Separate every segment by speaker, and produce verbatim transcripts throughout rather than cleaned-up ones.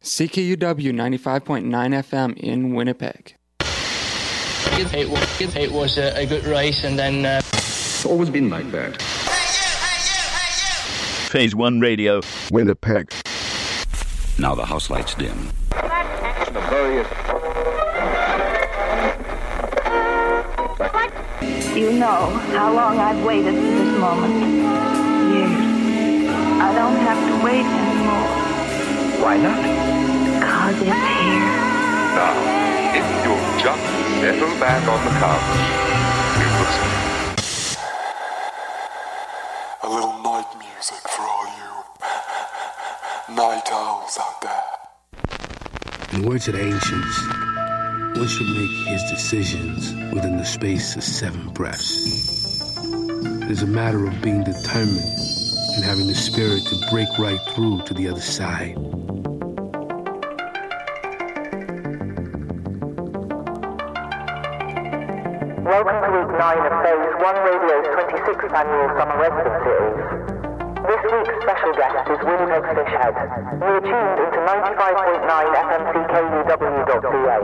Speaker 1: C K U W ninety-five point nine F M in Winnipeg.
Speaker 2: It, it, it was a, a good race, and then... Uh...
Speaker 3: It's always been like that.
Speaker 4: Hey you, hey you, hey you!
Speaker 5: Phase one Radio,
Speaker 3: Winnipeg.
Speaker 6: Now the house lights dim.
Speaker 3: The various...
Speaker 7: You know how long I've waited for this moment. Years. I don't have to wait anymore.
Speaker 3: Why not?
Speaker 7: Because it's here.
Speaker 8: Now, if you'll just settle back on the couch, we will see.
Speaker 9: A little night music for all you night owls out there.
Speaker 10: In the words of the ancients, one should make his decisions within the space of seven breaths. It is a matter of being determined and having the spirit to break right through to the other side.
Speaker 11: Welcome to week nine of Phase one Radio's twenty-sixth annual summer resident series. This week's special guest is Winnipeg Fishhead. We are tuned into ninety-five point nine F M C K U W dot C A.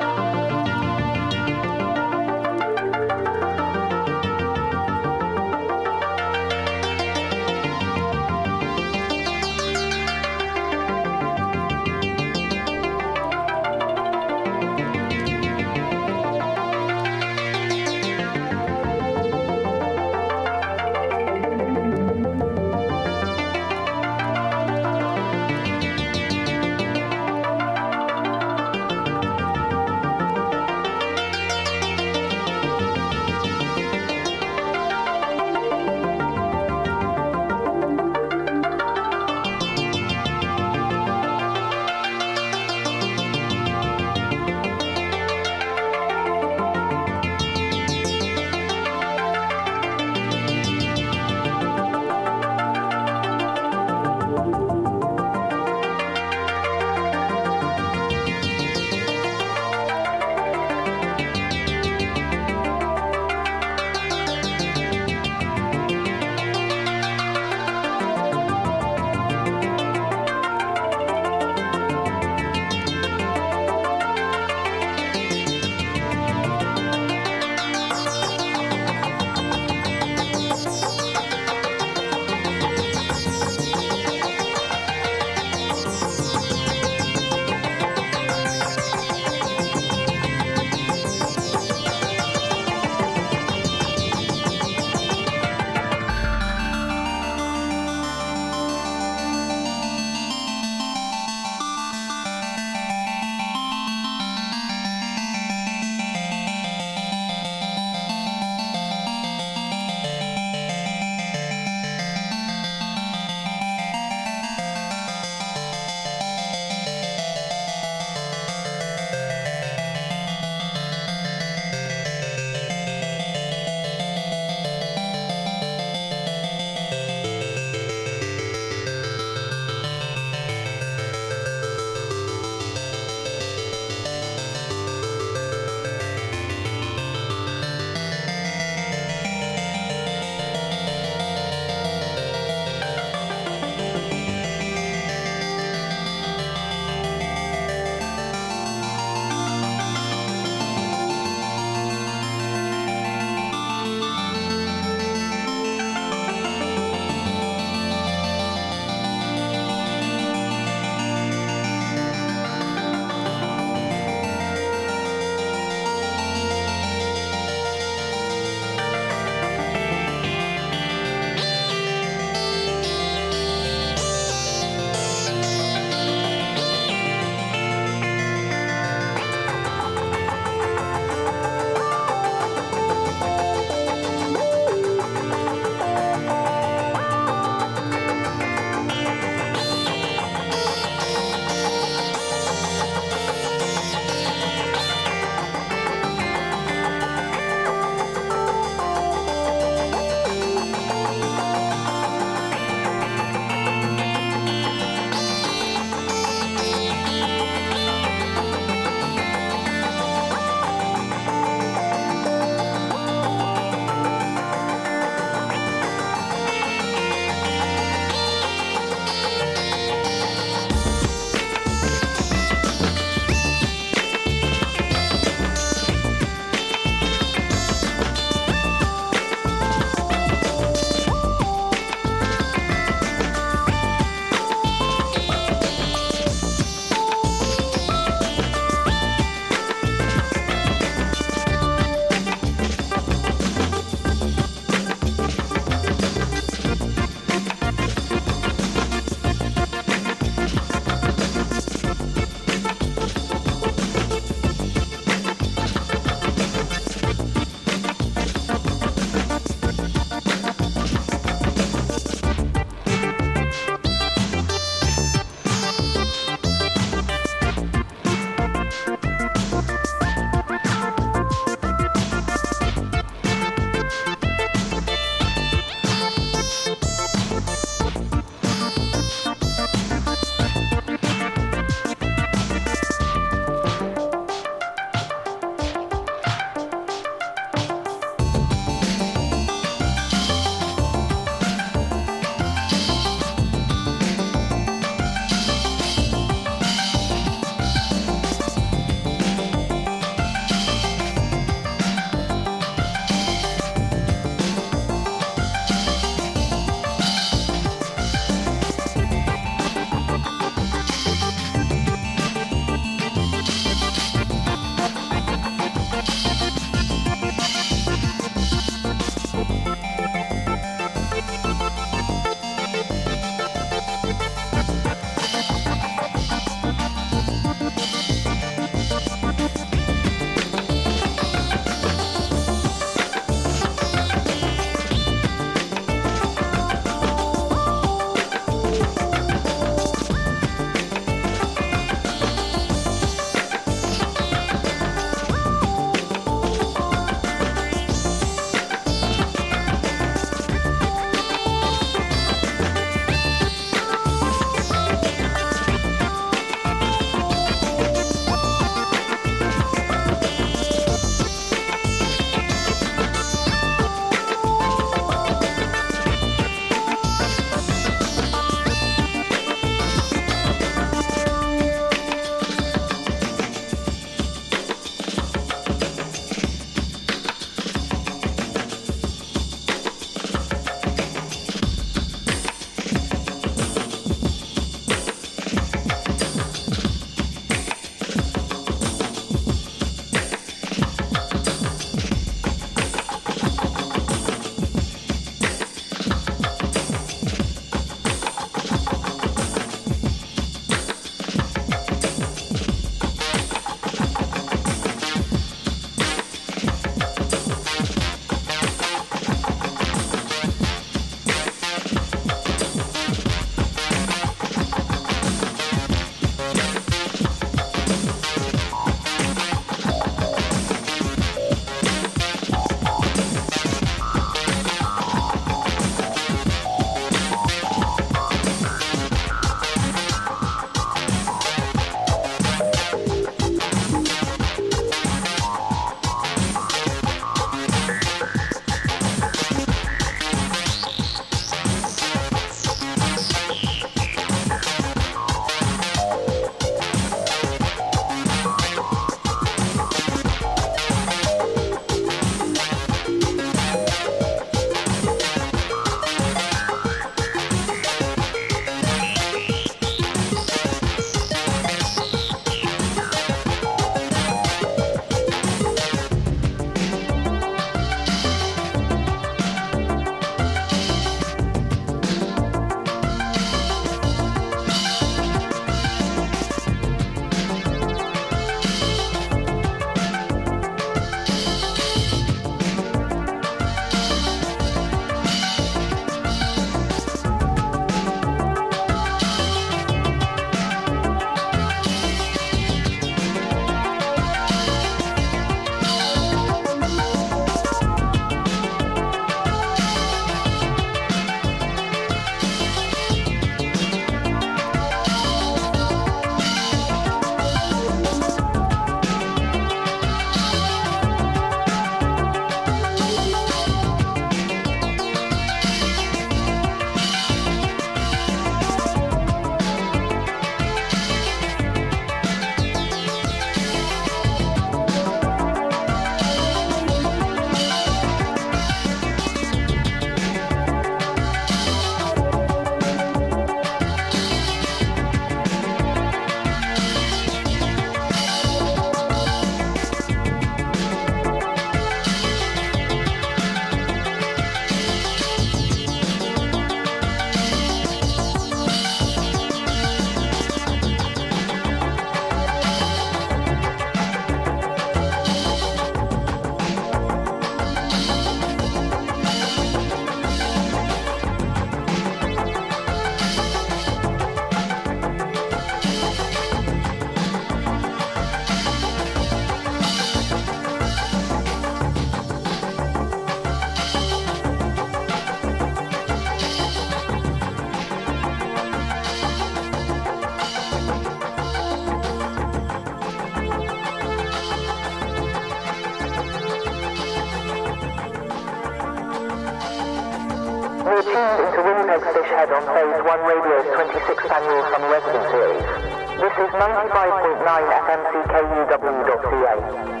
Speaker 11: Fishhead on Phase one Radio's twenty-sixth Annual Summer Resident Series. This is ninety-five point nine F M C K U W dot C A.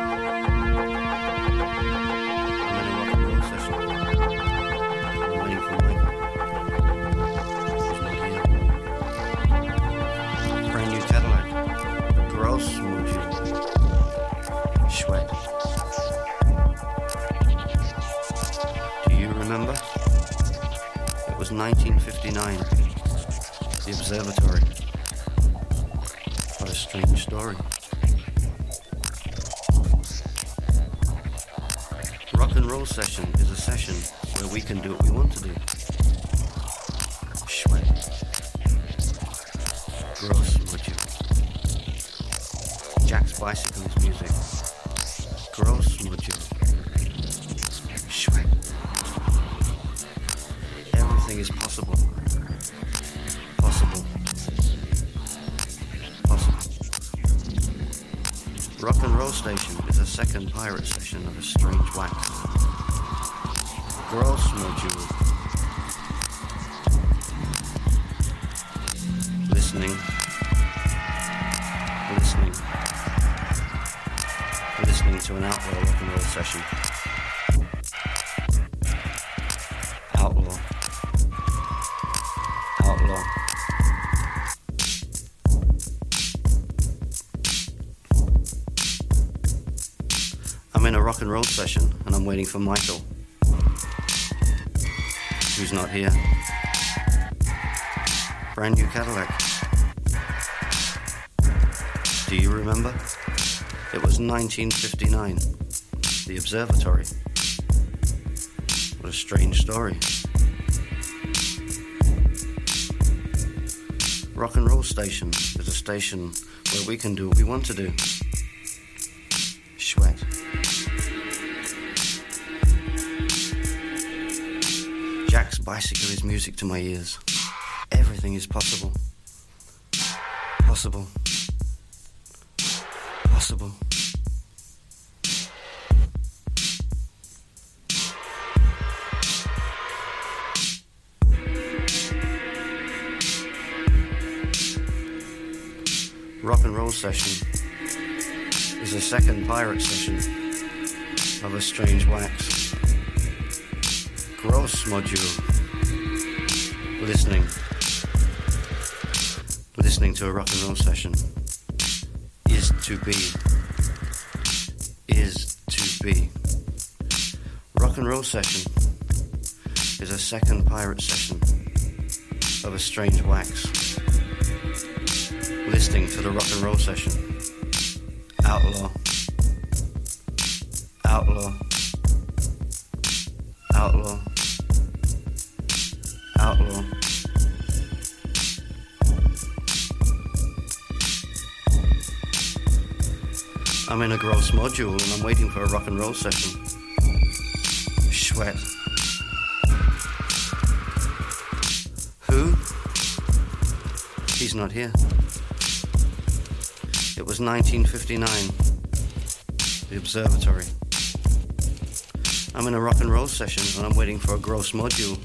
Speaker 5: Sweat. Do you remember? It was nineteen fifty-nine. The Observatory. What a strange story. Rock and roll session is a session where we can do what we want to do. Sweat. Gross module. Jack's bicycle is music. Gross module. Sweat. Everything is possible. Possible. Possible. Rock and roll station is a second pirate session of a strange wax. Gross module. Listening. Listening. Listening to an outlaw rock and roll session. Outlaw. Outlaw. I'm in a rock and roll session and I'm waiting for Michael, who's not here. Brand new Cadillac. Do you remember? It was nineteen fifty-nine. The Observatory. What a strange story. Rock and roll station is a station where we can do what we want to do. Sweat. Jack's bicycle is music to my ears. Everything is possible. Possible. Possible. Rock and roll session is a second pirate session of a strange wax. Gross module. Listening. Listening to a rock and roll session is to be. Is to be. Rock and roll session is a second pirate session of a strange wax. Listening to the rock and roll session. Outlaw. Outlaw. Outlaw. Outlaw. I'm in a gross module and I'm waiting for a rock and roll session. Sweat. Who? He's not here. It was nineteen fifty-nine. The Observatory. I'm in a rock and roll session and I'm waiting for a gross module.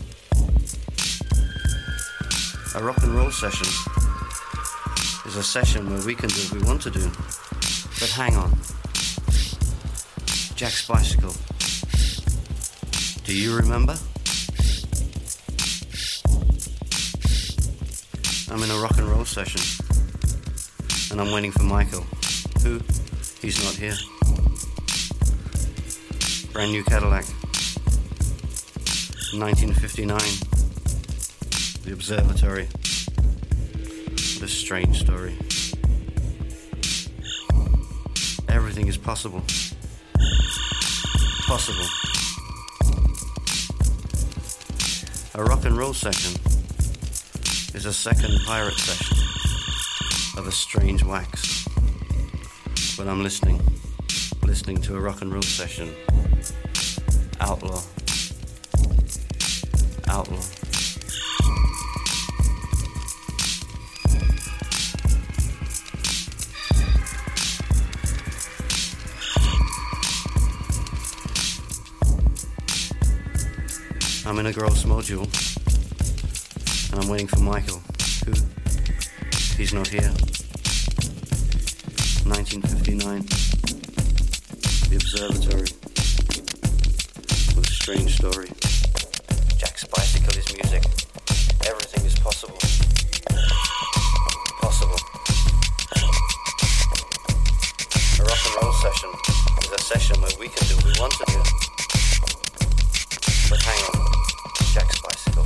Speaker 5: A rock and roll session is a session where we can do what we want to do. But hang on. Jack's bicycle. Do you remember? I'm in a rock and roll session and I'm waiting for Michael. Who? He's not here. Brand new Cadillac. nineteen fifty-nine. The Observatory. What a strange story. Everything is possible. Possible. A rock and roll session is a second pirate session of a strange wax. But I'm listening. Listening to a rock and roll session. Outlaw. Outlaw. I'm in a gross module And I'm waiting for Michael. Who? He's not here. nineteen fifty-nine. The Observatory. What a strange story. Jack's bicycle is music. Everything is possible. Possible. A rock and roll session is a session where we can do what we want to do. But hang on. Jack's bicycle.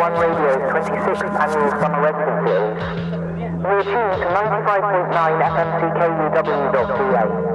Speaker 11: One Radio's twenty-sixth annual summer resident series. We're tuned to ninety-five point nine F M C K U W dot C A.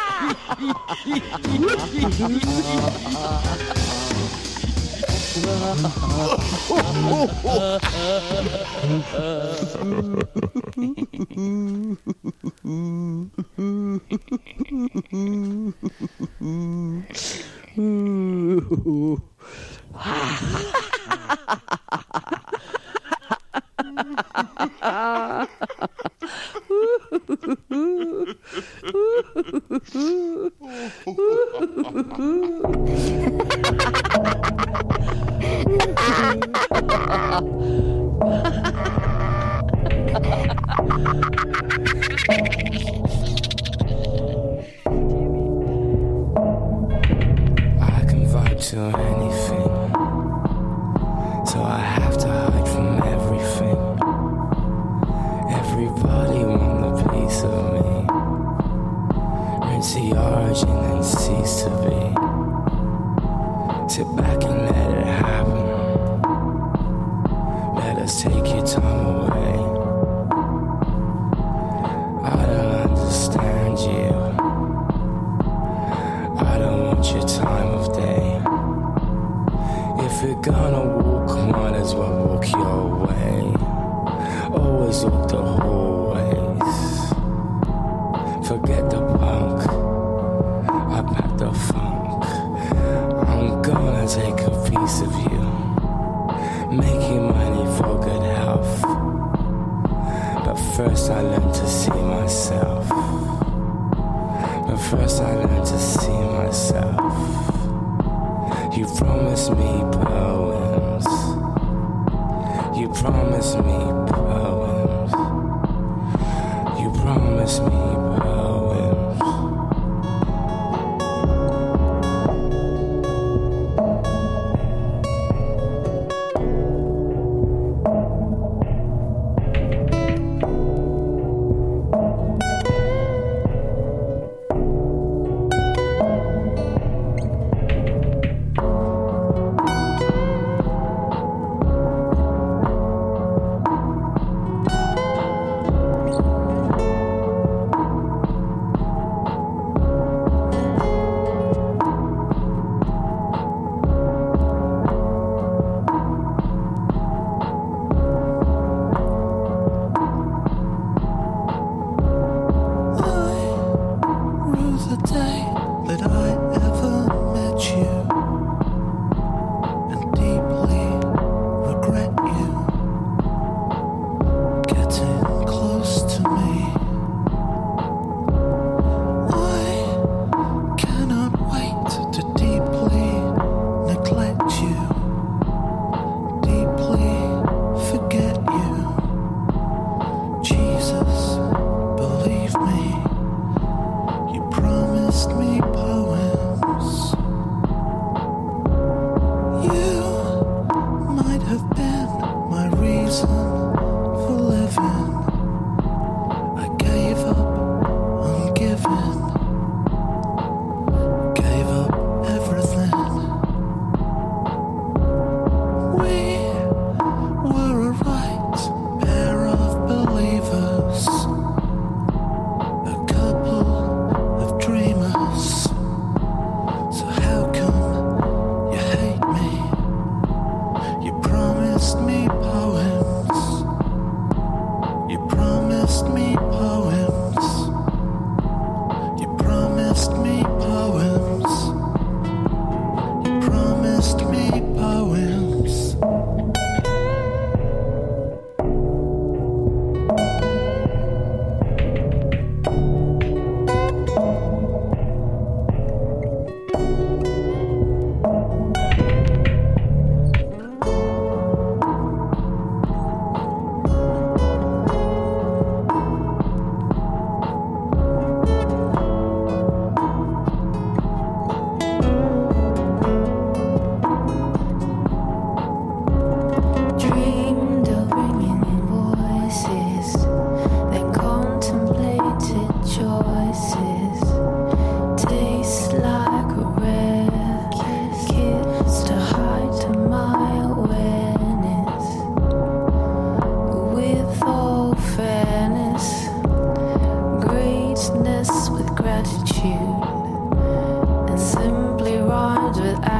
Speaker 12: To anything, so I have to hide from everything. Everybody want a piece of me. Rinse the origin and cease to be. Sit back and let it happen. Let us take your time away. I don't understand you. I don't want your time of day. If you're gonna walk, might as well walk your way. Always walk the hallways. Forget the punk, I pack the funk. I'm gonna take a piece of you. Making money for good health. But first I learned to see myself. But first I learned to see myself. You promised me poems. You promised me poems. You promised me poems.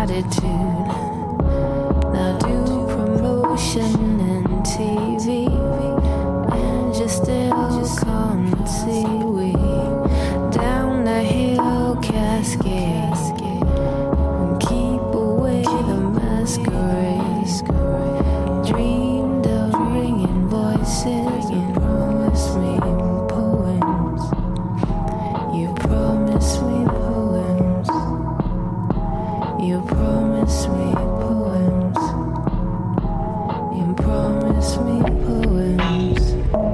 Speaker 13: attitude. Now do promotion and T V, and you still can't see we down the hill cascade and keep away the masquerade. Dreamed of ringing voices and promised me poems. You promised me poems. You promised me poems. You promised me poems.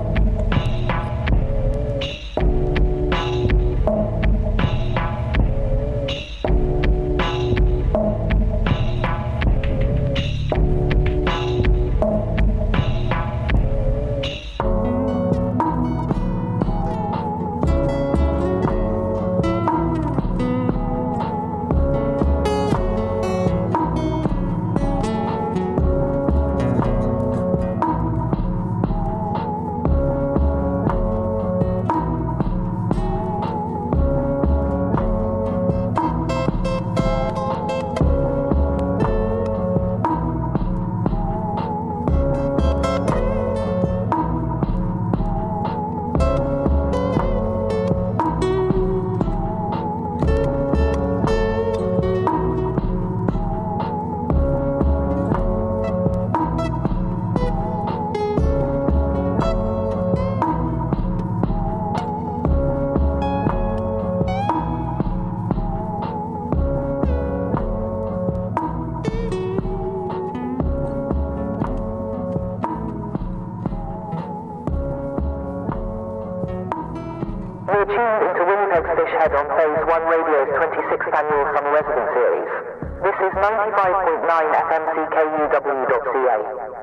Speaker 11: You're tuned into Winnipeg's Fish Head on Phase one Radio's twenty-sixth Annual Summer Resident Series. This is ninety-five point nine F M C K U W dot C A.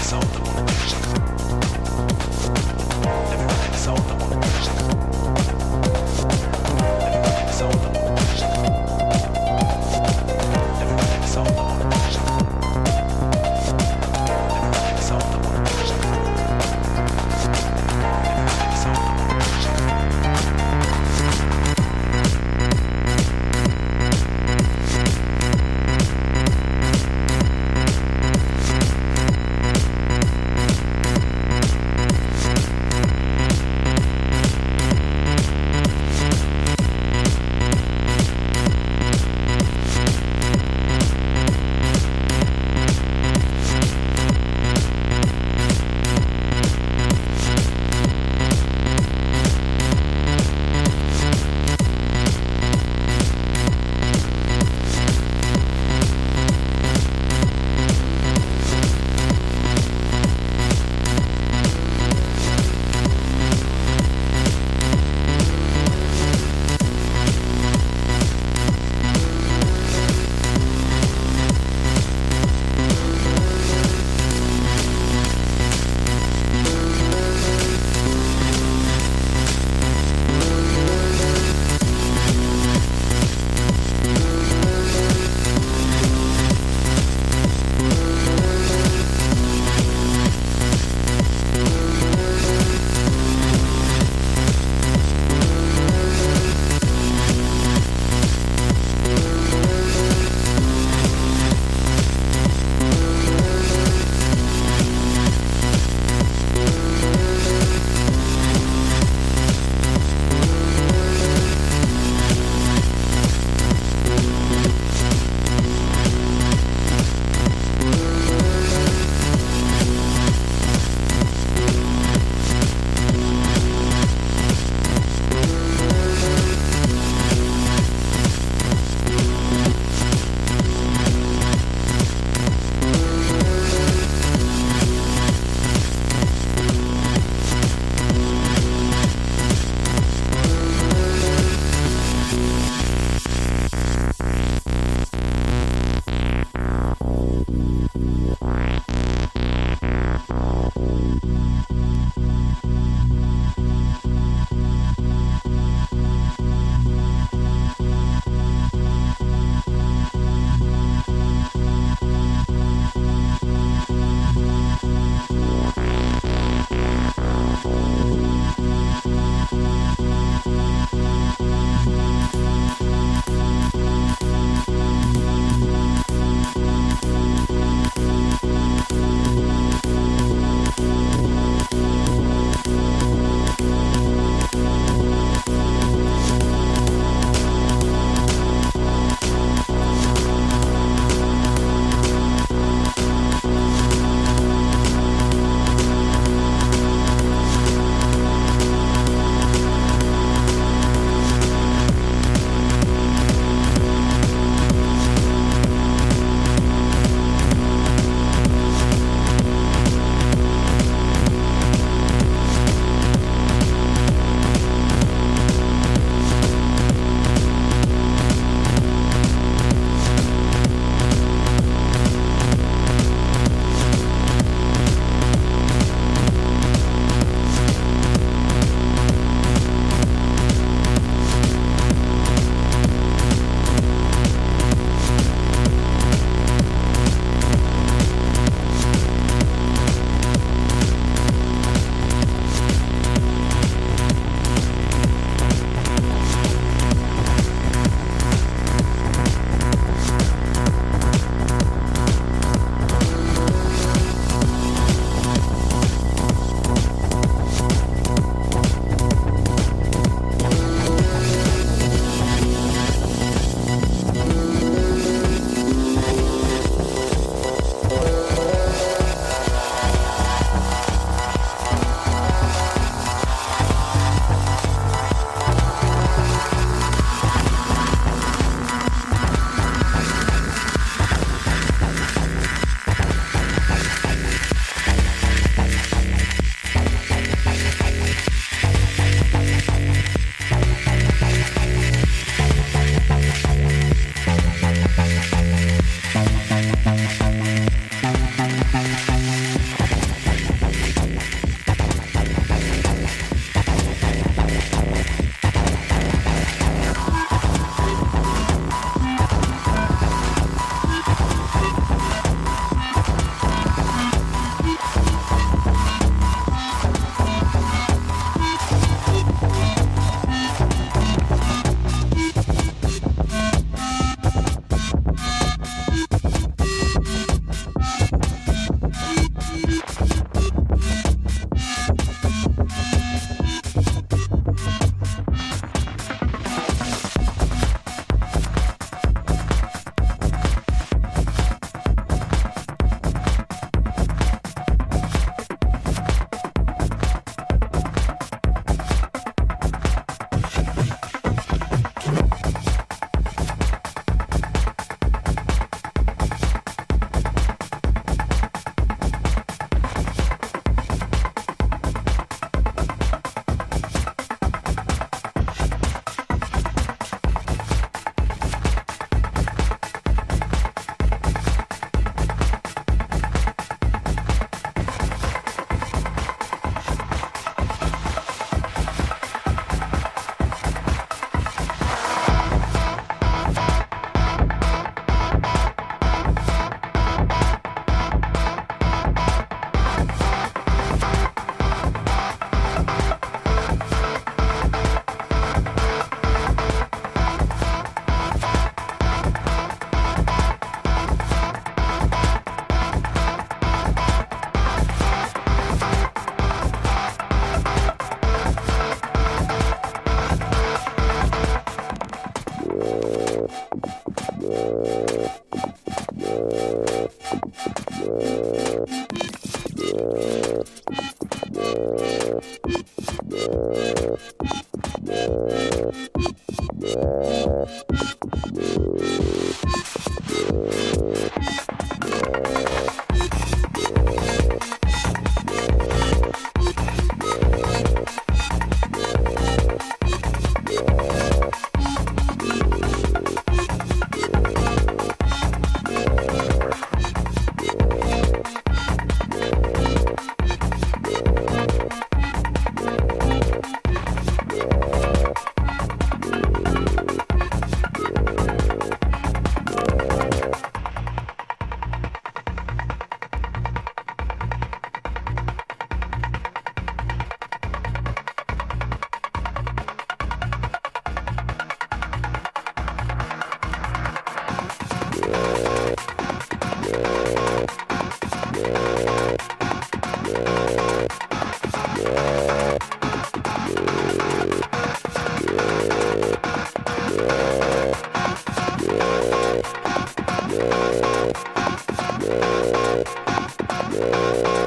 Speaker 14: soul.